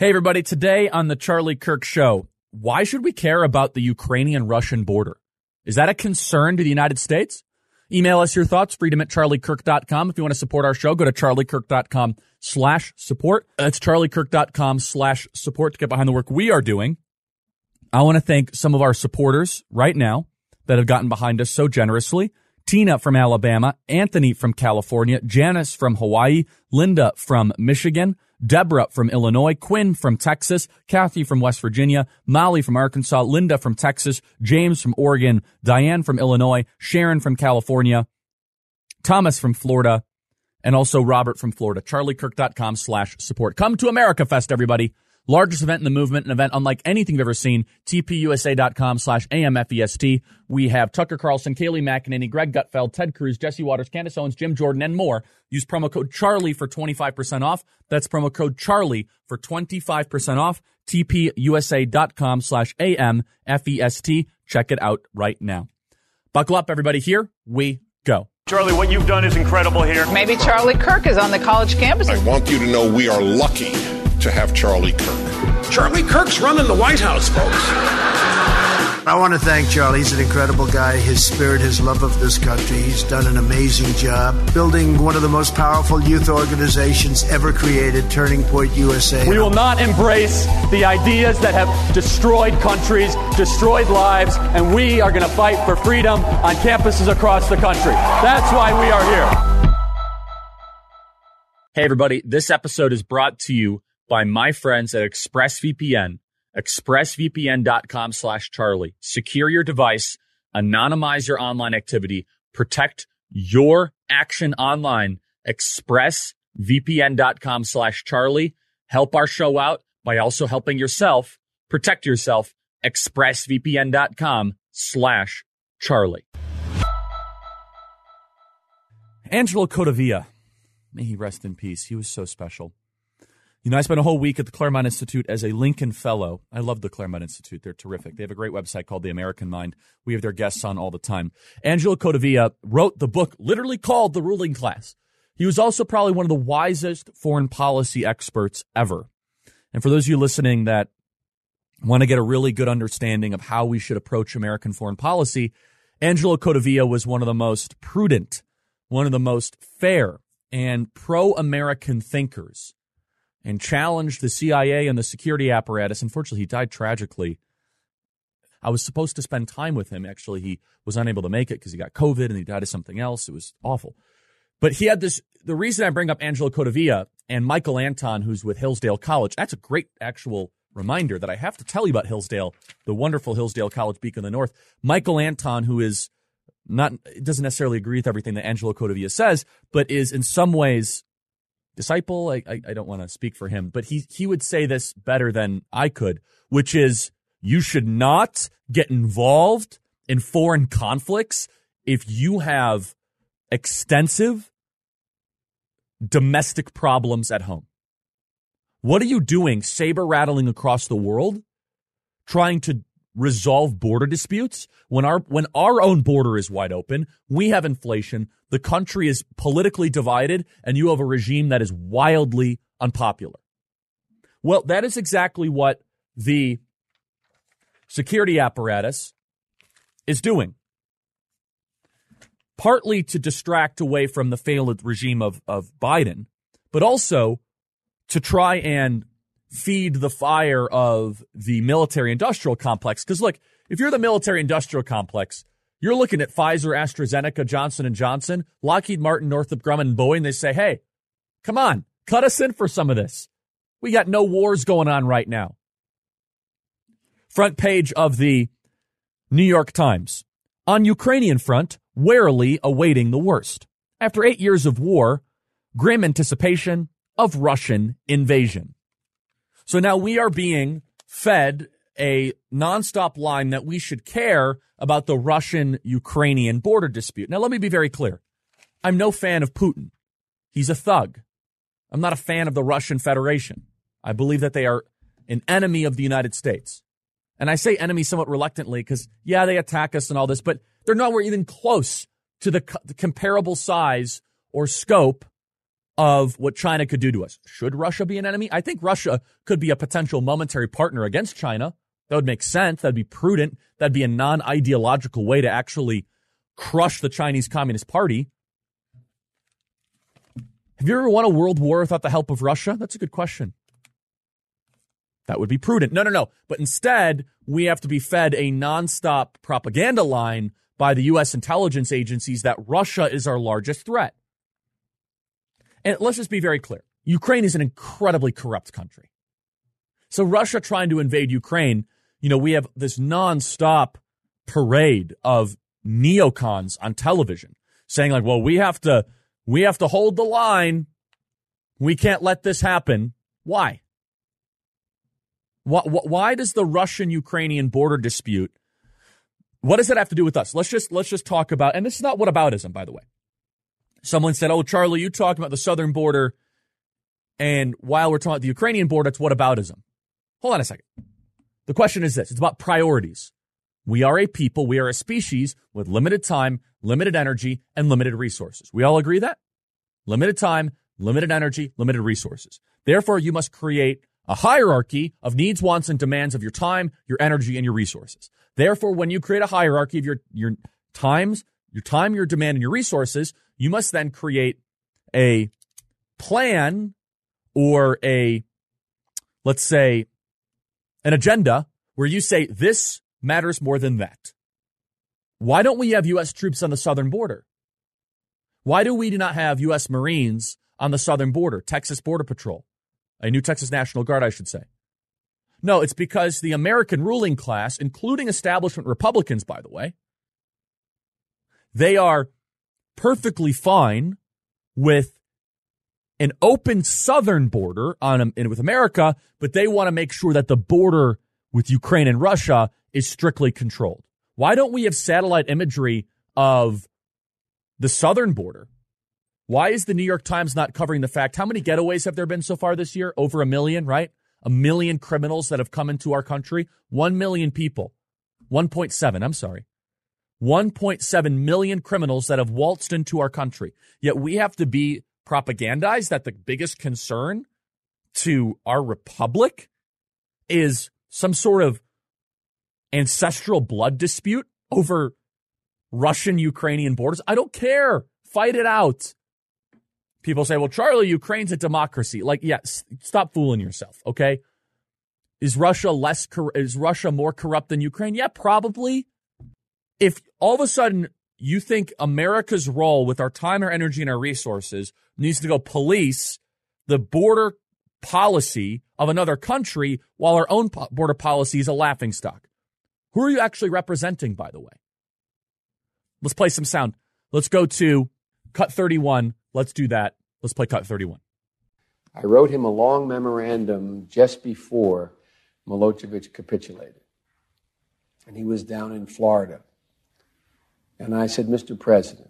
Hey, everybody. Today on the Charlie Kirk Show, why should we care about the Ukrainian-Russian border? Is that a concern to the United States? Email us your thoughts, freedom@charliekirk.com. If you want to support our show, go to charliekirk.com/support. That's charliekirk.com/support to get behind the work we are doing. I want to thank some of our supporters right now that have gotten behind us so generously. Tina from Alabama, Anthony from California, Janice from Hawaii, Linda from Michigan, Deborah from Illinois, Quinn from Texas, Kathy from West Virginia, Molly from Arkansas, Linda from Texas, James from Oregon, Diane from Illinois, Sharon from California, Thomas from Florida, and also Robert from Florida. charliekirk.com/support. Come to America Fest, everybody. Largest event in the movement, an event unlike anything you've ever seen. tpusa.com/AMFEST. We have Tucker Carlson, Kayleigh McEnany, Greg Gutfeld, Ted Cruz, Jesse Waters, Candace Owens, Jim Jordan, and more. Use promo code Charlie for 25% off. That's promo code Charlie for 25% off. tpusa.com/AMFEST. Check it out right now. Buckle up, everybody. Here we go. Charlie, what you've done is incredible here. Maybe Charlie Kirk is on the college campus. I want you to know we are lucky to have Charlie Kirk. Charlie Kirk's running the White House, folks. I want to thank Charlie. He's an incredible guy. His spirit, his love of this country. He's done an amazing job building one of the most powerful youth organizations ever created, Turning Point USA. We will not embrace the ideas that have destroyed countries, destroyed lives, and we are going to fight for freedom on campuses across the country. That's why we are here. Hey, everybody. This episode is brought to you by my friends at ExpressVPN. ExpressVPN.com/Charlie. Secure your device, anonymize your online activity, protect your action online. ExpressVPN.com/Charlie. Help our show out by also helping yourself. Protect yourself. ExpressVPN.com/Charlie. Angelo Codavia. May he rest in peace. He was so special. You know, I spent a whole week at the Claremont Institute as a Lincoln Fellow. I love the Claremont Institute. They're terrific. They have a great website called The American Mind. We have their guests on all the time. Angelo Codavia wrote the book literally called The Ruling Class. He was also probably one of the wisest foreign policy experts ever. And for those of you listening that want to get a really good understanding of how we should approach American foreign policy, Angelo Codavia was one of the most prudent, one of the most fair and pro-American thinkers, and challenged the CIA and the security apparatus. Unfortunately, he died tragically. I was supposed to spend time with him. Actually, he was unable to make it because he got COVID and he died of something else. It was awful. But he had this, the reason I bring up Angelo Codavia and Michael Anton, who's with Hillsdale College, that's a great actual reminder that I have to tell you about Hillsdale, the wonderful Hillsdale College Beacon in the North. Michael Anton, who is not, doesn't necessarily agree with everything that Angelo Codavia says, but is in some ways disciple. I don't want to speak for him, but he would say this better than I could, which is you should not get involved in foreign conflicts if you have extensive domestic problems at home. What are you doing saber rattling across the world trying to resolve border disputes when our own border is wide open? We have inflation. The country is politically divided, and you have a regime that is wildly unpopular. Well, that is exactly what the security apparatus is doing. Partly to distract away from the failed regime of Biden, but also to try and feed the fire of the military-industrial complex. Because, look, if you're the military-industrial complex, you're looking at Pfizer, AstraZeneca, Johnson & Johnson, Lockheed Martin, Northrop Grumman, and Boeing. They say, hey, come on, cut us in for some of this. We got no wars going on right now. Front page of the New York Times. On Ukrainian front, warily awaiting the worst. After 8 years of war, grim anticipation of Russian invasion. So now we are being fed a nonstop line that we should care about the Russian-Ukrainian border dispute. Now, let me be very clear. I'm no fan of Putin. He's a thug. I'm not a fan of the Russian Federation. I believe that they are an enemy of the United States. And I say enemy somewhat reluctantly because, yeah, they attack us and all this, but they're nowhere even close to the comparable size or scope of what China could do to us. Should Russia be an enemy? I think Russia could be a potential momentary partner against China. That would make sense. That'd be prudent. That'd be a non-ideological way to actually crush the Chinese Communist Party. Have you ever won a world war without the help of Russia? That's a good question. That would be prudent. No. But instead, we have to be fed a nonstop propaganda line by the U.S. intelligence agencies that Russia is our largest threat. And let's just be very clear. Ukraine is an incredibly corrupt country. So Russia trying to invade Ukraine, we have this nonstop parade of neocons on television saying like, well, we have to hold the line. We can't let this happen. Why? Why does the Russian-Ukrainian border dispute, what does it have to do with us? Let's just talk about, and this is not whataboutism, by the way. Someone said, oh, Charlie, you talking about the southern border, and while we're talking about the Ukrainian border, it's whataboutism. Hold on a second. The question is this. It's about priorities. We are a people, we are a species with limited time, limited energy, and limited resources. We all agree that? Limited time, limited energy, limited resources. Therefore, you must create a hierarchy of needs, wants, and demands of your time, your energy, and your resources. Therefore, when you create a hierarchy of your time, your demand, and your resources, you must then create a plan or let's say, an agenda where you say this matters more than that. Why don't we have U.S. troops on the southern border? Why do we not have U.S. Marines on the southern border, Texas Border Patrol? A new Texas National Guard, I should say. No, it's because the American ruling class, including establishment Republicans, by the way, they are perfectly fine with an open southern border with America, but they want to make sure that the border with Ukraine and Russia is strictly controlled. Why don't we have satellite imagery of the southern border? Why is the New York Times not covering the fact? How many getaways have there been so far this year? Over 1 million, right? 1 million criminals that have come into our country. 1 million people. 1.7, I'm sorry. 1.7 million criminals that have waltzed into our country. Yet we have to be propagandized that the biggest concern to our republic is some sort of ancestral blood dispute over Russian-Ukrainian borders. I don't care. Fight it out. People say, well, Charlie, Ukraine's a democracy. Like, yes, stop fooling yourself, okay? Is Russia more corrupt than Ukraine? Yeah, probably. If all of a sudden you think America's role with our time, our energy, and our resources needs to go police the border policy of another country while our own border policy is a laughingstock, who are you actually representing, by the way? Let's play some sound. Let's go to cut 31. Let's do that. Let's play cut 31. I wrote him a long memorandum just before Milosevic capitulated. And he was down in Florida. And I said, Mr. President,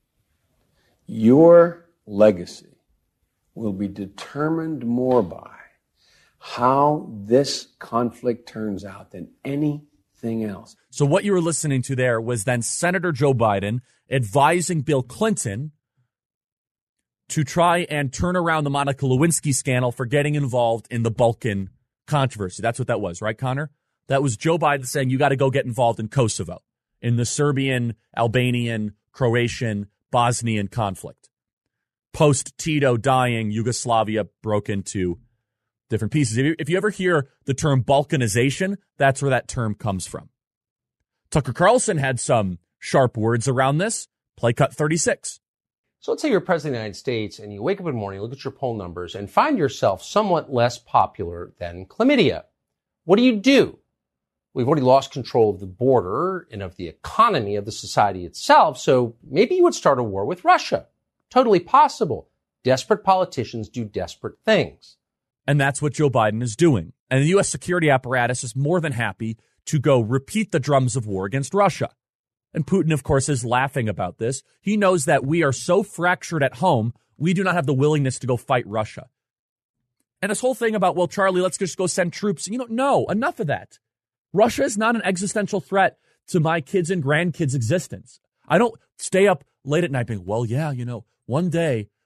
your legacy will be determined more by how this conflict turns out than anything else. So what you were listening to there was then Senator Joe Biden advising Bill Clinton to try and turn around the Monica Lewinsky scandal for getting involved in the Balkan controversy. That's what that was, right, Connor? That was Joe Biden saying you got to go get involved in Kosovo, in the Serbian, Albanian, Croatian, Bosnian conflict. Post-Tito dying, Yugoslavia broke into different pieces. If you ever hear the term Balkanization, that's where that term comes from. Tucker Carlson had some sharp words around this. Play cut 36. So let's say you're president of the United States and you wake up in the morning, look at your poll numbers, and find yourself somewhat less popular than chlamydia. What do? We've already lost control of the border and of the economy of the society itself, so maybe you would start a war with Russia. Totally possible. Desperate politicians do desperate things. And that's what Joe Biden is doing. And the U.S. security apparatus is more than happy to go repeat the drums of war against Russia. And Putin, of course, is laughing about this. He knows that we are so fractured at home, we do not have the willingness to go fight Russia. And this whole thing about, well, Charlie, let's just go send troops. No, enough of that. Russia is not an existential threat to my kids' and grandkids' existence. I don't stay up late at night being, well, yeah, one day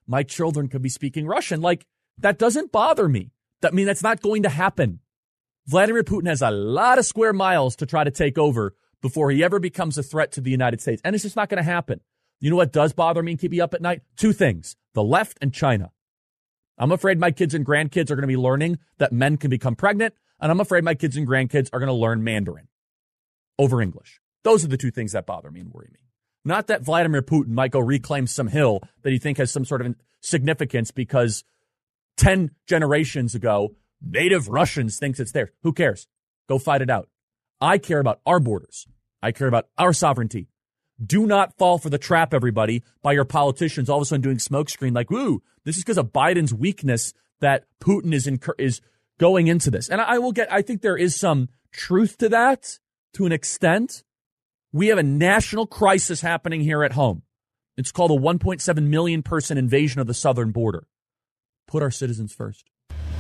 my children could be speaking Russian. Like, that doesn't bother me. That's not going to happen. Vladimir Putin has a lot of square miles to try to take over before he ever becomes a threat to the United States. And it's just not going to happen. You know what does bother me and keep me up at night? Two things: the left and China. I'm afraid my kids and grandkids are going to be learning that men can become pregnant, and I'm afraid my kids and grandkids are going to learn Mandarin over English. Those are the two things that bother me and worry me. Not that Vladimir Putin might go reclaim some hill that he thinks has some sort of significance because 10 generations ago, native Russians thinks it's theirs. Who cares? Go fight it out. I care about our borders. I care about our sovereignty. Do not fall for the trap, everybody, by your politicians all of a sudden doing smokescreen like, woo, this is because of Biden's weakness that Putin is going into this. And I think there is some truth to that to an extent. We have a national crisis happening here at home. It's called a 1.7 million person invasion of the southern border. Put our citizens first.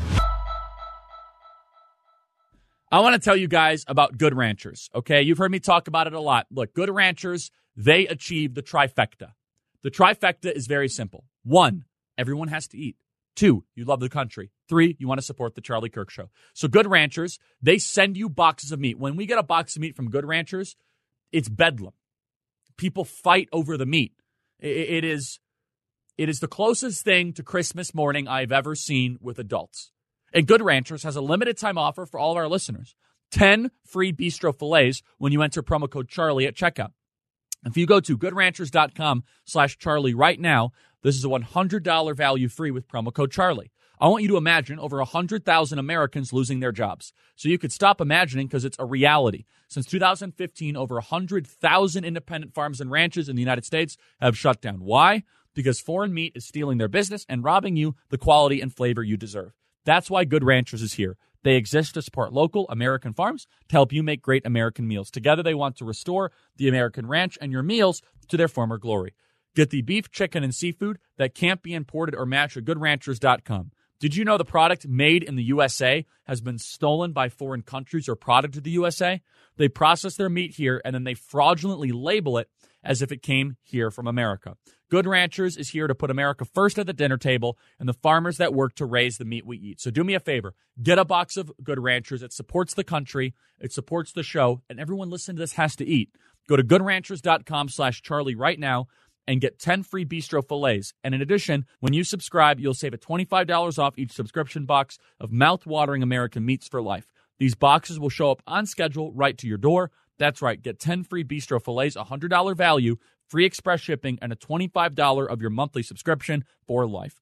I want to tell you guys about Good Ranchers, okay? You've heard me talk about it a lot. Look, Good Ranchers, they achieve the trifecta. The trifecta is very simple. 1, everyone has to eat. 2, you love the country. 3, you want to support the Charlie Kirk Show. So Good Ranchers, they send you boxes of meat. When we get a box of meat from Good Ranchers, it's bedlam. People fight over the meat. It is the closest thing to Christmas morning I've ever seen with adults. And Good Ranchers has a limited time offer for all of our listeners. 10 free bistro fillets when you enter promo code Charlie at checkout. If you go to goodranchers.com/Charlie right now, this is a $100 value free with promo code Charlie. I want you to imagine over 100,000 Americans losing their jobs. So you could stop imagining because it's a reality. Since 2015, over 100,000 independent farms and ranches in the United States have shut down. Why? Because foreign meat is stealing their business and robbing you the quality and flavor you deserve. That's why Good Ranchers is here. They exist to support local American farms to help you make great American meals. Together, they want to restore the American ranch and your meals to their former glory. Get the beef, chicken, and seafood that can't be imported or matched at goodranchers.com. Did you know the product made in the USA has been stolen by foreign countries or product to the USA? They process their meat here, and then they fraudulently label it as if it came here from America. Good Ranchers is here to put America first at the dinner table and the farmers that work to raise the meat we eat. So do me a favor. Get a box of Good Ranchers. It supports the country. It supports the show. And everyone listening to this has to eat. Go to goodranchers.com/Charlie right now and get 10 free bistro fillets. And in addition, when you subscribe, you'll save $25 off each subscription box of mouth-watering American meats for life. These boxes will show up on schedule right to your door. That's right. Get 10 free bistro fillets, $100 value, free express shipping, and a $25 of your monthly subscription for life.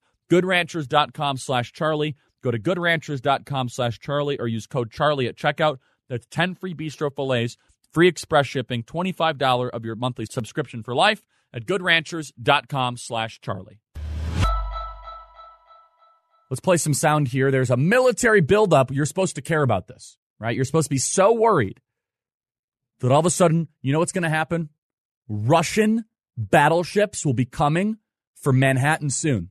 GoodRanchers.com/Charlie. Go to GoodRanchers.com/Charlie or use code Charlie at checkout. That's 10 free bistro fillets, free express shipping, $25 of your monthly subscription for life at GoodRanchers.com/Charlie. Let's play some sound here. There's a military buildup. You're supposed to care about this, right? You're supposed to be so worried that all of a sudden, you know what's going to happen? Russian battleships will be coming for Manhattan soon.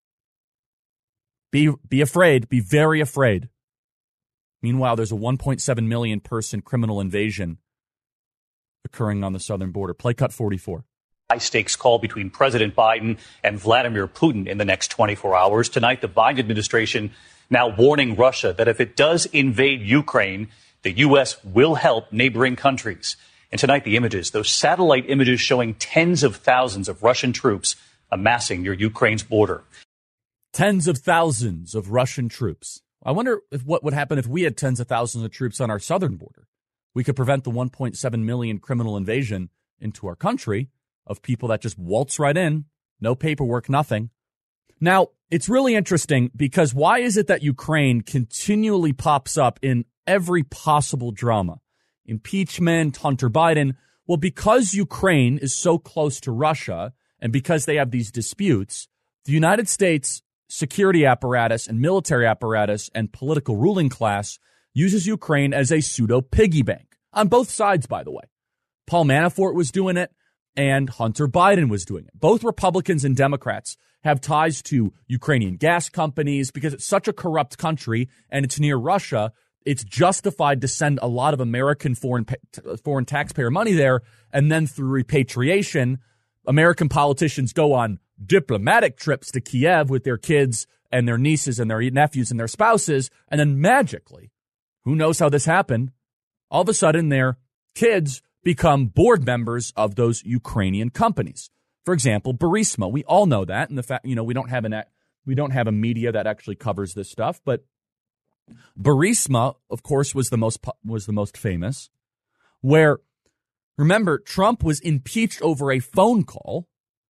Be afraid. Be very afraid. Meanwhile, there's a 1.7 million person criminal invasion occurring on the southern border. Play cut 44. High-stakes call between President Biden and Vladimir Putin in the next 24 hours. Tonight, the Biden administration now warning Russia that if it does invade Ukraine, the U.S. will help neighboring countries. And tonight, the images, those satellite images showing tens of thousands of Russian troops amassing near Ukraine's border. Tens of thousands of Russian troops. I wonder what would happen if we had tens of thousands of troops on our southern border. We could prevent the 1.7 million criminal invasion into our country of people that just waltz right in, no paperwork, nothing. Now, it's really interesting because why is it that Ukraine continually pops up in every possible drama? Impeachment, Hunter Biden. Well, because Ukraine is so close to Russia and because they have these disputes, the United States security apparatus and military apparatus and political ruling class uses Ukraine as a pseudo piggy bank on both sides, by the way. Paul Manafort was doing it and Hunter Biden was doing it. Both Republicans and Democrats have ties to Ukrainian gas companies because it's such a corrupt country and it's near Russia. It's justified to send a lot of American foreign taxpayer money there. And then through repatriation, American politicians go on diplomatic trips to Kiev with their kids and their nieces and their nephews and their spouses. And then magically, who knows how this happened, all of a sudden their kids become board members of those Ukrainian companies. For example, Burisma. We all know that. And the fact, we don't have a media that actually covers this stuff. But Burisma, of course, was the most famous. Where, remember, Trump was impeached over a phone call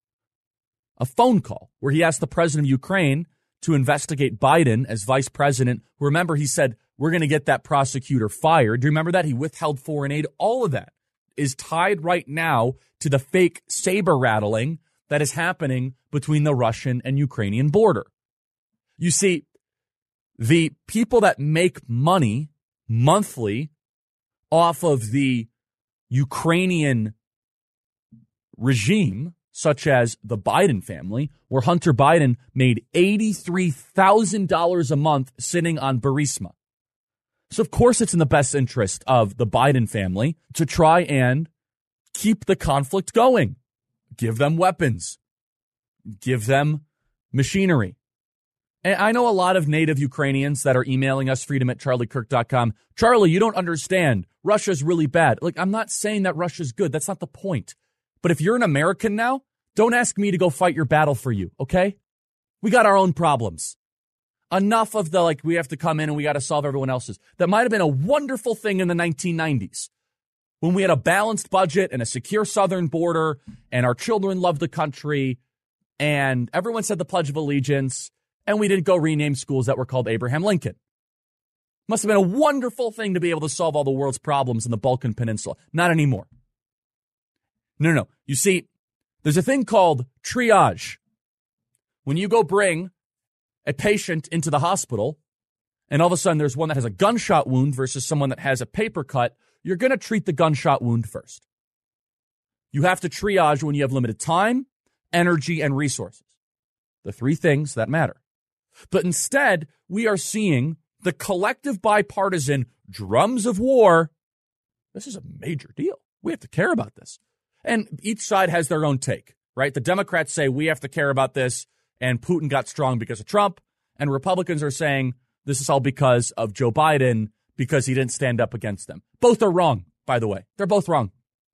where he asked the president of Ukraine to investigate Biden as vice president. Remember, he said, we're going to get that prosecutor fired. Do you remember that? He withheld foreign aid. All of that is tied right now to the fake saber rattling that is happening between the Russian and Ukrainian border. You see, the people that make money monthly off of the Ukrainian regime, such as the Biden family, where Hunter Biden made $83,000 a month sitting on Burisma. So, of course, it's in the best interest of the Biden family to try and keep the conflict going. Give them weapons. Give them machinery. And I know a lot of native Ukrainians that are emailing us, freedom@charliekirk.com. Charlie, you don't understand. Russia's really bad. Like, I'm not saying that Russia's good. That's not the point. But if you're an American now, don't ask me to go fight your battle for you, okay? We got our own problems. Enough of the, we have to come in and we got to solve everyone else's. That might have been a wonderful thing in the 1990s when we had a balanced budget and a secure southern border and our children loved the country and everyone said the Pledge of Allegiance and we didn't go rename schools that were called Abraham Lincoln. Must have been a wonderful thing to be able to solve all the world's problems in the Balkan Peninsula. Not anymore. No. You see, there's a thing called triage. When you go bring a patient into the hospital, and all of a sudden there's one that has a gunshot wound versus someone that has a paper cut, you're going to treat the gunshot wound first. You have to triage when you have limited time, energy, and resources. The three things that matter. But instead, we are seeing the collective bipartisan drums of war. This is a major deal. We have to care about this. And each side has their own take, right? The Democrats say we have to care about this, and Putin got strong because of Trump. And Republicans are saying this is all because of Joe Biden, because he didn't stand up against them. Both are wrong, by the way. They're both wrong.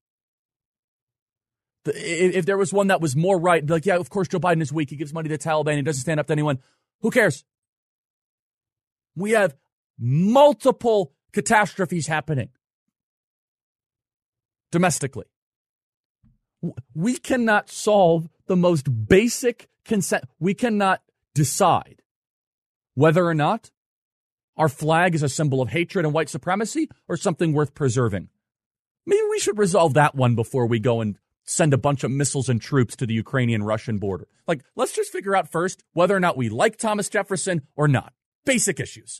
If there was one that was more right, like, yeah, of course, Joe Biden is weak. He gives money to the Taliban. He doesn't stand up to anyone. Who cares? We have multiple catastrophes happening domestically. We cannot solve the most basic consent. We cannot decide whether or not our flag is a symbol of hatred and white supremacy or something worth preserving. Maybe we should resolve that one before we go and send a bunch of missiles and troops to the Ukrainian-Russian border. Let's just figure out first whether or not we like Thomas Jefferson or not. Basic issues.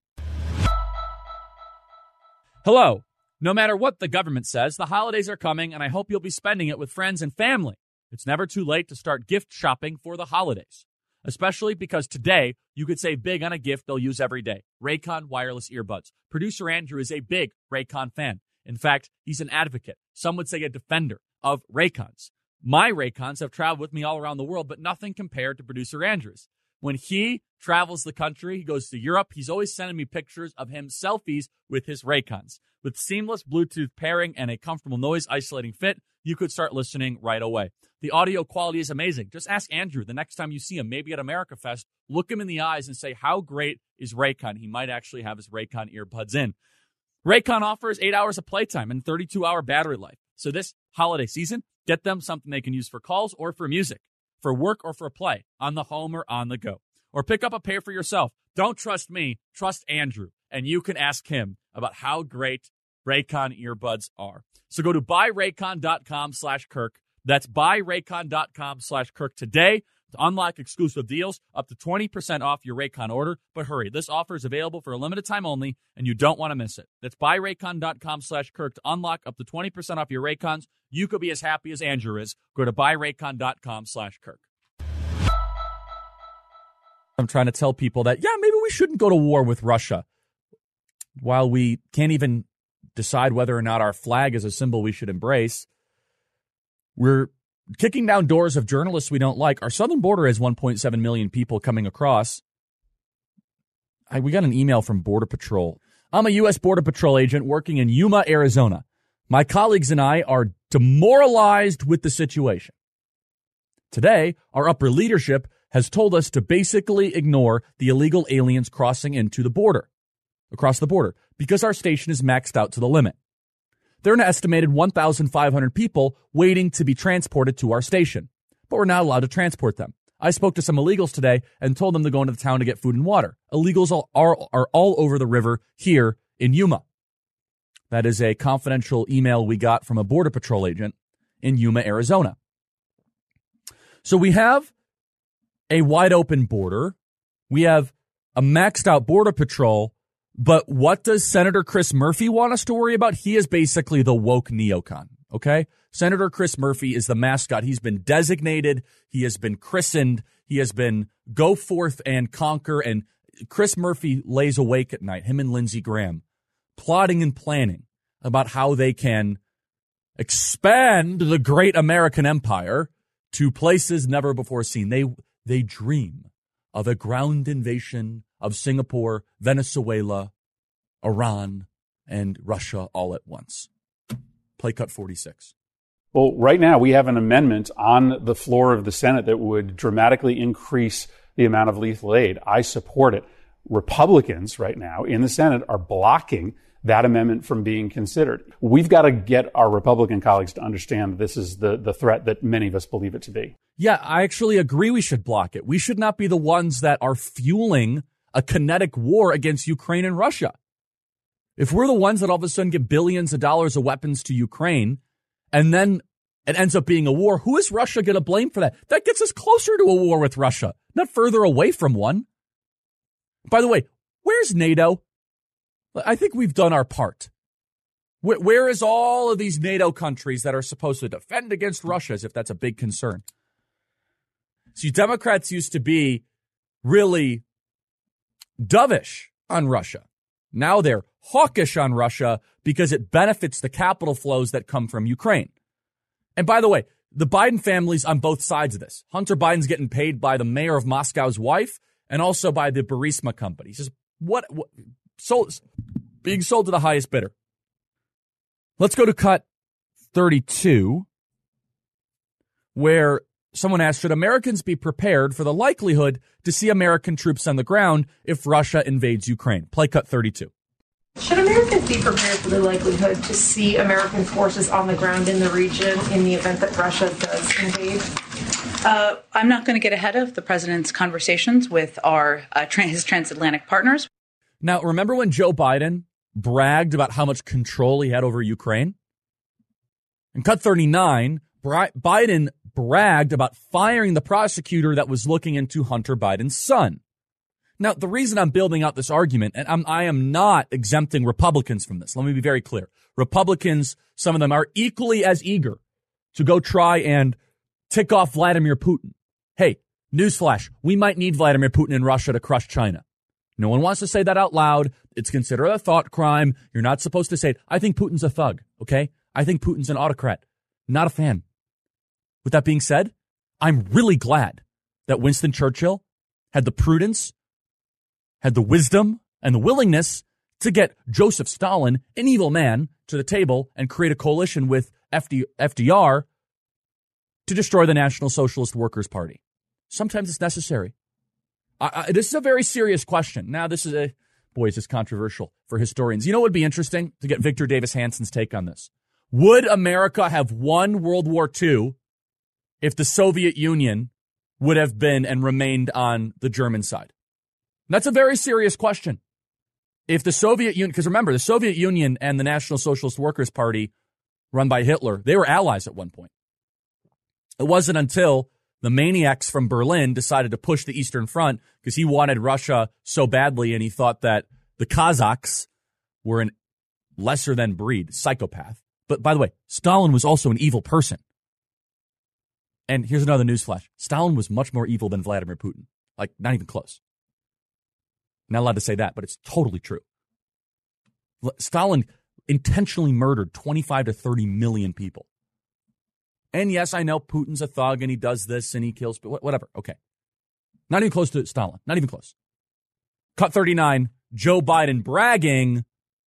Hello. No matter what the government says, the holidays are coming, and I hope you'll be spending it with friends and family. It's never too late to start gift shopping for the holidays, especially because today you could save big on a gift they'll use every day. Raycon wireless earbuds. Producer Andrew is a big Raycon fan. In fact, he's an advocate. Some would say a defender of Raycons. My Raycons have traveled with me all around the world, but nothing compared to producer Andrew's. When he travels the country, he goes to Europe, he's always sending me pictures of him selfies with his Raycons. With seamless Bluetooth pairing and a comfortable noise-isolating fit, you could start listening right away. The audio quality is amazing. Just ask Andrew the next time you see him, maybe at America Fest, look him in the eyes and say, how great is Raycon? He might actually have his Raycon earbuds in. Raycon offers 8 hours of playtime and 32-hour battery life. So this holiday season, get them something they can use for calls or for music, for work or for play, on the home or on the go. Or pick up a pair for yourself. Don't trust me, trust Andrew. And you can ask him about how great Raycon earbuds are. So go to buyraycon.com/Kirk. That's buyraycon.com/Kirk today to unlock exclusive deals up to 20% off your Raycon order. But hurry, this offer is available for a limited time only, and you don't want to miss it. That's buyraycon.com/Kirk to unlock up to 20% off your Raycons. You could be as happy as Andrew is. Go to buyraycon.com/Kirk. I'm trying to tell people that, yeah, maybe we shouldn't go to war with Russia while we can't even decide whether or not our flag is a symbol we should embrace. We're kicking down doors of journalists we don't like. Our southern border has 1.7 million people coming across. We got an email from Border Patrol. I'm a U.S. Border Patrol agent working in Yuma, Arizona. My colleagues and I are demoralized with the situation. Today, our upper leadership has told us to basically ignore the illegal aliens crossing into the border, across the border, because our station is maxed out to the limit. There are an estimated 1,500 people waiting to be transported to our station, but we're not allowed to transport them. I spoke to some illegals today and told them to go into the town to get food and water. Illegals are all over the river here in Yuma. That is a confidential email we got from a Border Patrol agent in Yuma, Arizona. So we have a wide open border. We have a maxed out Border Patrol. But what does Senator Chris Murphy want us to worry about? He is basically the woke neocon, okay? Senator Chris Murphy is the mascot. He's been designated. He has been christened. He has been go forth and conquer. And Chris Murphy lays awake at night, him and Lindsey Graham, plotting and planning about how they can expand the great American empire to places never before seen. They dream of a ground invasion of Singapore, Venezuela, Iran, and Russia all at once. Play cut 46. Well, right now we have an amendment on the floor of the Senate that would dramatically increase the amount of lethal aid. I support it. Republicans right now in the Senate are blocking that amendment from being considered. We've got to get our Republican colleagues to understand this is the threat that many of us believe it to be. Yeah, I actually agree we should block it. We should not be the ones that are fueling a kinetic war against Ukraine and Russia. If we're the ones that all of a sudden give billions of dollars of weapons to Ukraine and then it ends up being a war, who is Russia going to blame for that? That gets us closer to a war with Russia, not further away from one. By the way, where's NATO? I think we've done our part. Where is all of these NATO countries that are supposed to defend against Russia, as if that's a big concern? See, Democrats used to be really dovish on Russia. Now they're hawkish on Russia because it benefits the capital flows that come from Ukraine. And by the way, the Biden family's on both sides of this. Hunter Biden's getting paid by the mayor of Moscow's wife and also by the Burisma company. He says, being sold to the highest bidder. Let's go to cut 32, where someone asked, should Americans be prepared for the likelihood to see American troops on the ground if Russia invades Ukraine? Play cut 32. Should Americans be prepared for the likelihood to see American forces on the ground in the region in the event that Russia does invade? I'm not going to get ahead of the president's conversations with his transatlantic partners. Now, remember when Joe Biden bragged about how much control he had over Ukraine? In cut 39, Biden bragged about firing the prosecutor that was looking into Hunter Biden's son. Now, the reason I'm building out this argument, and I am not exempting Republicans from this. Let me be very clear. Republicans, some of them are equally as eager to go try and tick off Vladimir Putin. Hey, newsflash, we might need Vladimir Putin in Russia to crush China. No one wants to say that out loud. It's considered a thought crime. You're not supposed to say it. I think Putin's a thug, okay? I think Putin's an autocrat. Not a fan. With that being said, I'm really glad that Winston Churchill had the prudence, had the wisdom, and the willingness to get Joseph Stalin, an evil man, to the table and create a coalition with FDR to destroy the National Socialist Workers' Party. Sometimes it's necessary. This is a very serious question. Now, this is controversial for historians. You know what would be interesting? To get Victor Davis Hanson's take on this. Would America have won World War II if the Soviet Union would have been and remained on the German side? And that's a very serious question. If the Soviet Union, because remember, the Soviet Union and the National Socialist Workers' Party, run by Hitler, they were allies at one point. It wasn't until the maniacs from Berlin decided to push the Eastern Front because he wanted Russia so badly and he thought that the Kazakhs were an lesser than breed, psychopath. But by the way, Stalin was also an evil person. And here's another newsflash. Stalin was much more evil than Vladimir Putin. Like, not even close. Not allowed to say that, but it's totally true. Stalin intentionally murdered 25 to 30 million people. And yes, I know Putin's a thug and he does this and he kills, but whatever. Okay. Not even close to Stalin. Not even close. Cut 39, Joe Biden bragging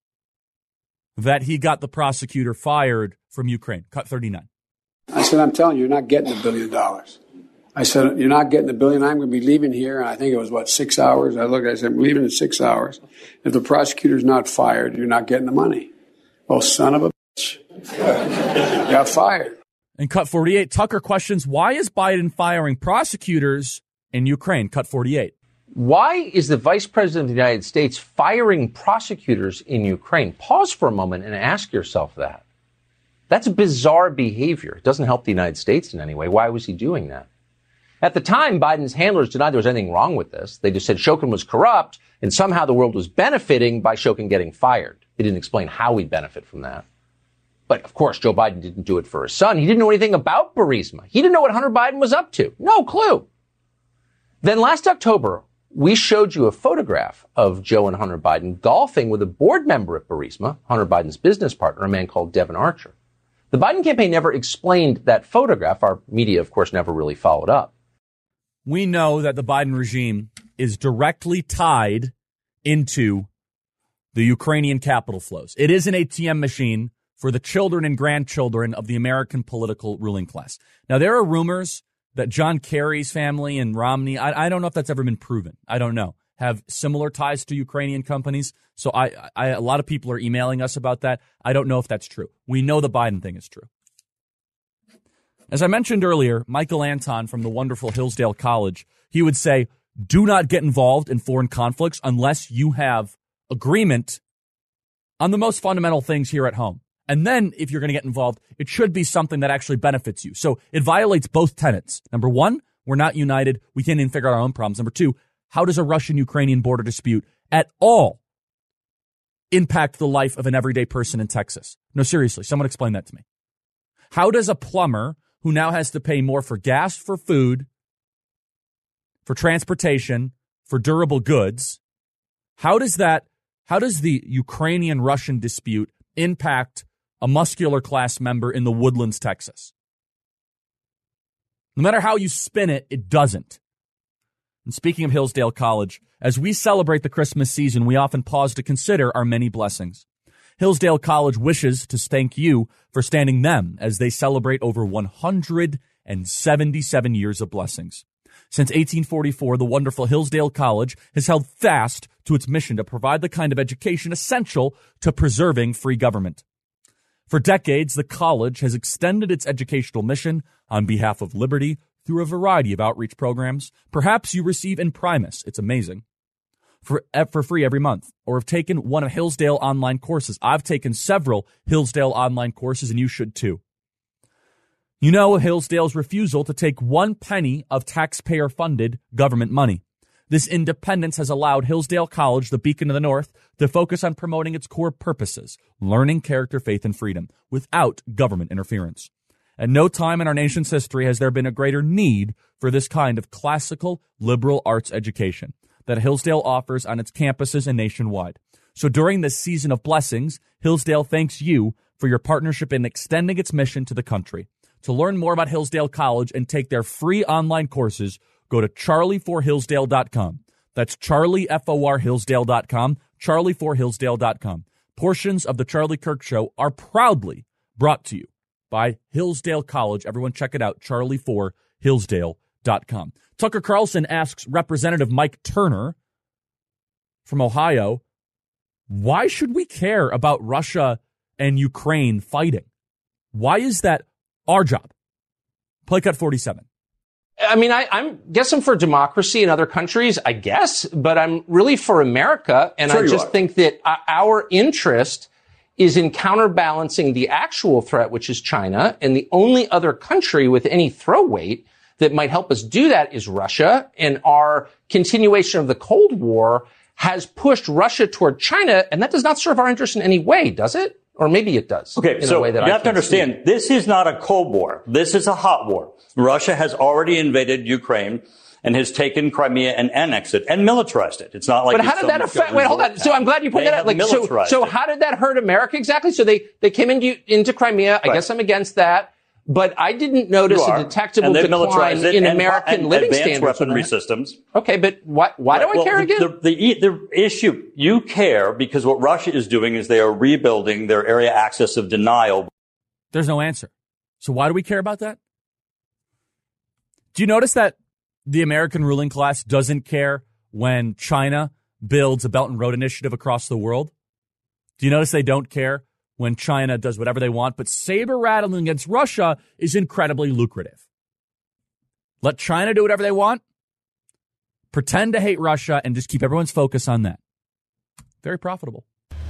that he got the prosecutor fired from Ukraine. Cut 39. I said, I'm telling you, you're not getting $1 billion. I said, you're not getting $1 billion. I'm going to be leaving here. And I think it was, 6 hours? I looked, I said, I'm leaving in 6 hours. If the prosecutor's not fired, you're not getting the money. Well, son of a bitch. Got fired. And cut 48, Tucker questions, why is Biden firing prosecutors in Ukraine? Cut 48. Why is the vice president of the United States firing prosecutors in Ukraine? Pause for a moment and ask yourself that. That's bizarre behavior. It doesn't help the United States in any way. Why was he doing that? At the time, Biden's handlers denied there was anything wrong with this. They just said Shokin was corrupt and somehow the world was benefiting by Shokin getting fired. They didn't explain how we'd benefit from that. But, of course, Joe Biden didn't do it for his son. He didn't know anything about Burisma. He didn't know what Hunter Biden was up to. No clue. Then last October, we showed you a photograph of Joe and Hunter Biden golfing with a board member at Burisma, Hunter Biden's business partner, a man called Devin Archer. The Biden campaign never explained that photograph. Our media, of course, never really followed up. We know that the Biden regime is directly tied into the Ukrainian capital flows. It is an ATM machine for the children and grandchildren of the American political ruling class. Now, there are rumors that John Kerry's family and Romney, I don't know if that's ever been proven. I don't know. Have similar ties to Ukrainian companies. So a lot of people are emailing us about that. I don't know if that's true. We know the Biden thing is true. As I mentioned earlier, Michael Anton from the wonderful Hillsdale College, he would say, do not get involved in foreign conflicts unless you have agreement on the most fundamental things here at home. And then if you're going to get involved, it should be something that actually benefits you. So it violates both tenets. Number one, we're not united. We can't even figure out our own problems. Number two, how does a Russian-Ukrainian border dispute at all impact the life of an everyday person in Texas? No, seriously, someone explain that to me. How does a plumber who now has to pay more for gas, for food, for transportation, for durable goods, how does the Ukrainian-Russian dispute impact a muscular class member in the Woodlands, Texas? No matter how you spin it, it doesn't. And speaking of Hillsdale College, as we celebrate the Christmas season, we often pause to consider our many blessings. Hillsdale College wishes to thank you for standing them as they celebrate over 177 years of blessings. Since 1844, the wonderful Hillsdale College has held fast to its mission to provide the kind of education essential to preserving free government. For decades, the college has extended its educational mission on behalf of liberty through a variety of outreach programs. Perhaps you receive Imprimis. It's amazing. For free every month, or have taken one of Hillsdale online courses. I've taken several Hillsdale online courses, and you should too. You know Hillsdale's refusal to take 1 penny of taxpayer-funded government money. This independence has allowed Hillsdale College, the beacon of the North, to focus on promoting its core purposes, learning, character, faith, and freedom, without government interference. At no time in our nation's history has there been a greater need for this kind of classical liberal arts education that Hillsdale offers on its campuses and nationwide. So during this season of blessings, Hillsdale thanks you for your partnership in extending its mission to the country. To learn more about Hillsdale College and take their free online courses, go to charlieforhillsdale.com. That's charlieforhillsdale.com, charlieforhillsdale.com. Portions of the Charlie Kirk Show are proudly brought to you by Hillsdale College. Everyone check it out, charlieforhillsdale.com. Tucker Carlson asks Representative Mike Turner from Ohio, why should we care about Russia and Ukraine fighting? Why is that our job? Play cut 47. I mean, I guess I'm for democracy in other countries, I guess, but I'm really for America. And I just think that our interest is in counterbalancing the actual threat, which is China. And the only other country with any throw weight that might help us do that is Russia. And our continuation of the Cold War has pushed Russia toward China. And that does not serve our interest in any way, does it? Or maybe it does. Okay, so you have to understand, this is not a Cold War. This is a hot war. Russia has already invaded Ukraine and has taken Crimea and annexed it and militarized it. It's not like. But how did that affect? Wait, hold on. So I'm glad you pointed that out. So how did that hurt America exactly? So they came into Crimea. I guess I'm against that. But I didn't notice a detectable decline in American living standards. Weaponry systems. Okay, but why do I care again? The issue, you care because what Russia is doing is they are rebuilding their area axis of denial. There's no answer. So why do we care about that? Do you notice that the American ruling class doesn't care when China builds a Belt and Road Initiative across the world? Do you notice they don't care when China does whatever they want? But saber rattling against Russia is incredibly lucrative. Let China do whatever they want, pretend to hate Russia, and just keep everyone's focus on that. Very profitable.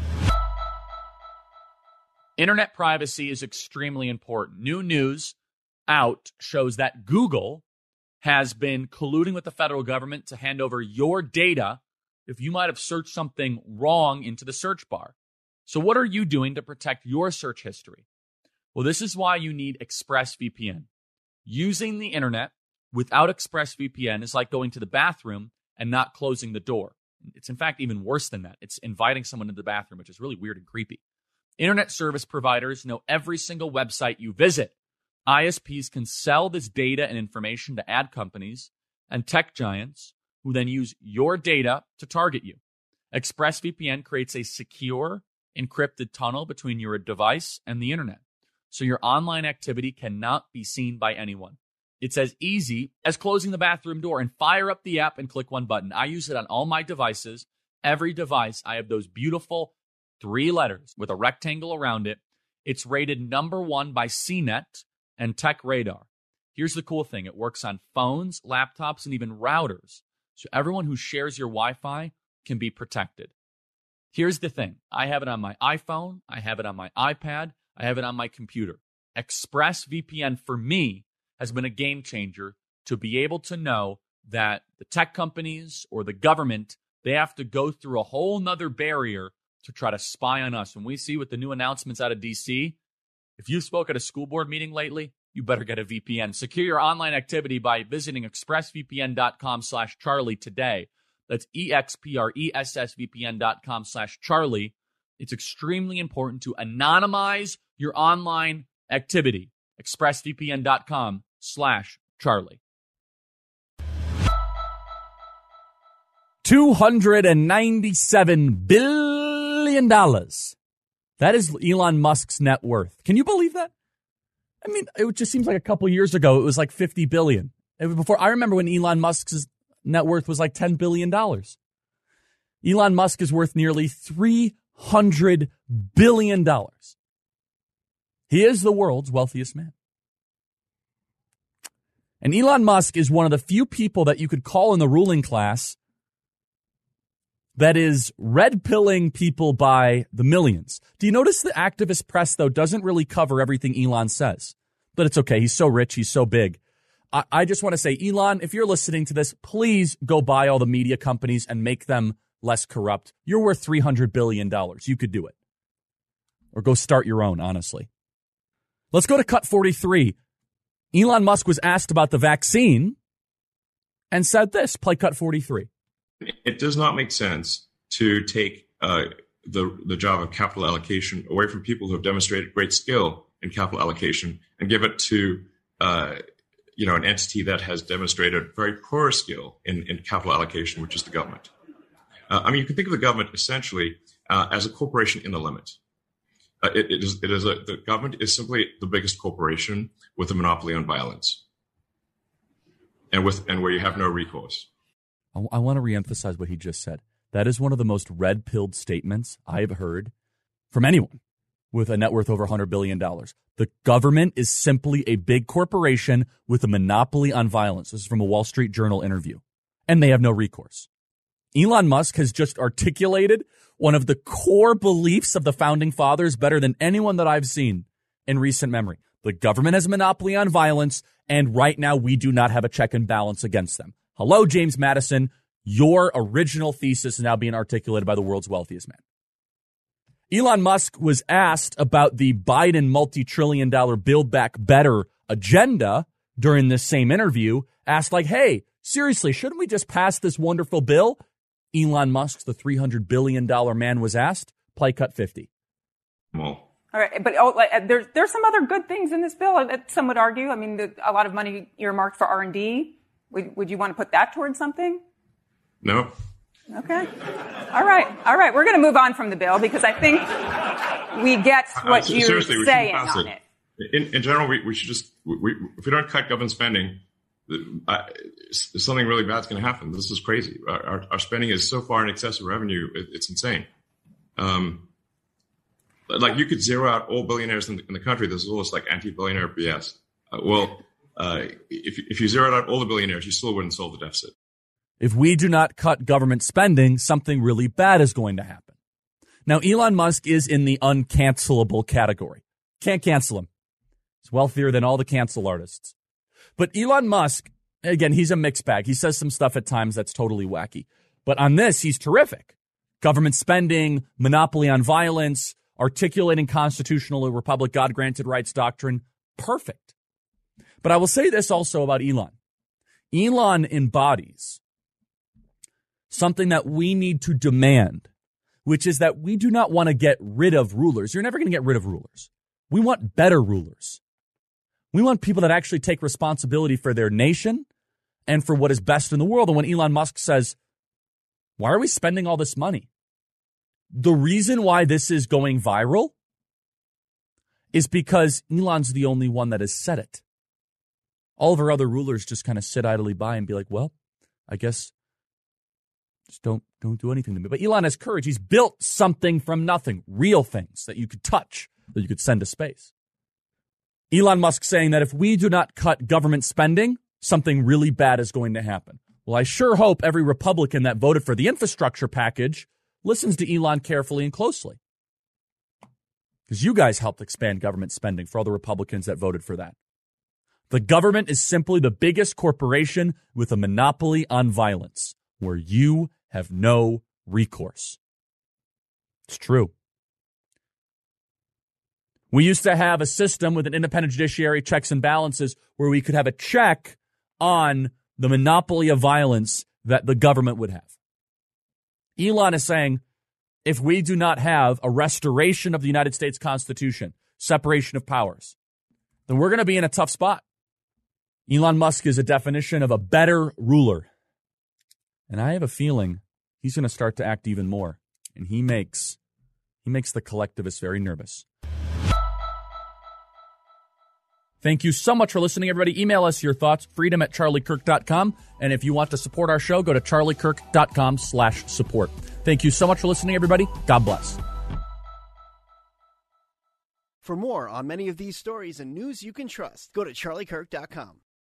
Internet privacy is extremely important. New news out shows that Google has been colluding with the federal government to hand over your data if you might have searched something wrong into the search bar. So what are you doing to protect your search history? Well, this is why you need ExpressVPN. Using the internet without ExpressVPN is like going to the bathroom and not closing the door. It's in fact even worse than that. It's inviting someone into the bathroom, which is really weird and creepy. Internet service providers know every single website you visit. ISPs can sell this data and information to ad companies and tech giants who then use your data to target you. ExpressVPN creates a secure, encrypted tunnel between your device and the internet, so your online activity cannot be seen by anyone. It's as easy as closing the bathroom door and fire up the app and click one button. I use it on all my devices. Every device, I have those beautiful 3 letters with a rectangle around it. It's rated number 1 by CNET and TechRadar. Here's the cool thing. It works on phones, laptops, and even routers. So everyone who shares your Wi-Fi can be protected. Here's the thing. I have it on my iPhone. I have it on my iPad. I have it on my computer. ExpressVPN for me has been a game changer to be able to know that the tech companies or the government, they have to go through a whole nother barrier to try to spy on us. When we see with the new announcements out of D.C., if you spoke at a school board meeting lately, you better get a VPN. Secure your online activity by visiting expressvpn.com/Charlie today. That's expressvpn.com/Charlie. It's extremely important to anonymize your online activity. expressvpn.com/Charlie. $297 billion. That is Elon Musk's net worth. Can you believe that? I mean, it just seems like a couple years ago, it was like $50 billion. Before, I remember when Elon Musk's net worth was like $10 billion. Elon Musk is worth nearly $300 billion. He is the world's wealthiest man. And Elon Musk is one of the few people that you could call in the ruling class that is red-pilling people by the millions. Do you notice the activist press, though, doesn't really cover everything Elon says? But it's okay. He's so rich. He's so big. I just want to say, Elon, if you're listening to this, please go buy all the media companies and make them less corrupt. You're worth $300 billion. You could do it. Or go start your own, honestly. Let's go to Cut 43. Elon Musk was asked about the vaccine and said this. Play Cut 43. It does not make sense to take the job of capital allocation away from people who have demonstrated great skill in capital allocation and give it to an entity that has demonstrated very poor skill in capital allocation, which is the government. You can think of the government essentially as a corporation in the limit. The government is simply the biggest corporation with a monopoly on violence, and where you have no recourse. I want to reemphasize what he just said. That is one of the most red-pilled statements I have heard from anyone with a net worth over $100 billion. The government is simply a big corporation with a monopoly on violence. This is from a Wall Street Journal interview. And they have no recourse. Elon Musk has just articulated one of the core beliefs of the founding fathers better than anyone that I've seen in recent memory. The government has a monopoly on violence, and right now we do not have a check and balance against them. Hello, James Madison. Your original thesis is now being articulated by the world's wealthiest man. Elon Musk was asked about the Biden multi-trillion-dollar Build Back Better agenda during this same interview, asked like, hey, seriously, shouldn't we just pass this wonderful bill? Elon Musk, the $300 billion man, was asked. Play Cut 50. Well, All right, but there's some other good things in this bill. Some would argue. I mean, a lot of money earmarked for R&D. Would you want to put that towards something? No. Okay. All right. We're going to move on from the bill because I think we get what you're saying on it. In general, we should just if we don't cut government spending, something really bad's going to happen. This is crazy. Our spending is so far in excess of revenue; it's insane. Like you could zero out all billionaires in the country. This is all this like anti-billionaire BS. If you zeroed out all the billionaires, you still wouldn't solve the deficit. If we do not cut government spending, something really bad is going to happen. Now, Elon Musk is in the uncancelable category. Can't cancel him. He's wealthier than all the cancel artists. But Elon Musk, again, he's a mixed bag. He says some stuff at times that's totally wacky. But on this, he's terrific. Government spending, monopoly on violence, articulating constitutional republic, God-granted rights doctrine. Perfect. But I will say this also about Elon. Elon embodies something that we need to demand, which is that we do not want to get rid of rulers. You're never going to get rid of rulers. We want better rulers. We want people that actually take responsibility for their nation and for what is best in the world. And when Elon Musk says, why are we spending all this money? The reason why this is going viral is because Elon's the only one that has said it. All of our other rulers just kind of sit idly by and be like, well, I guess just don't do anything to me. But Elon has courage. He's built something from nothing, real things that you could touch, that you could send to space. Elon Musk saying that if we do not cut government spending, something really bad is going to happen. Well, I sure hope every Republican that voted for the infrastructure package listens to Elon carefully and closely. Because you guys helped expand government spending for all the Republicans that voted for that. The government is simply the biggest corporation with a monopoly on violence, where you have no recourse. It's true. We used to have a system with an independent judiciary, checks and balances, where we could have a check on the monopoly of violence that the government would have. Elon is saying, if we do not have a restoration of the United States Constitution, separation of powers, then we're going to be in a tough spot. Elon Musk is a definition of a better ruler. And I have a feeling he's going to start to act even more. And he makes the collectivists very nervous. Thank you so much for listening, everybody. Email us your thoughts, freedom@charliekirk.com. And if you want to support our show, go to charliekirk.com/support. Thank you so much for listening, everybody. God bless. For more on many of these stories and news you can trust, go to charliekirk.com.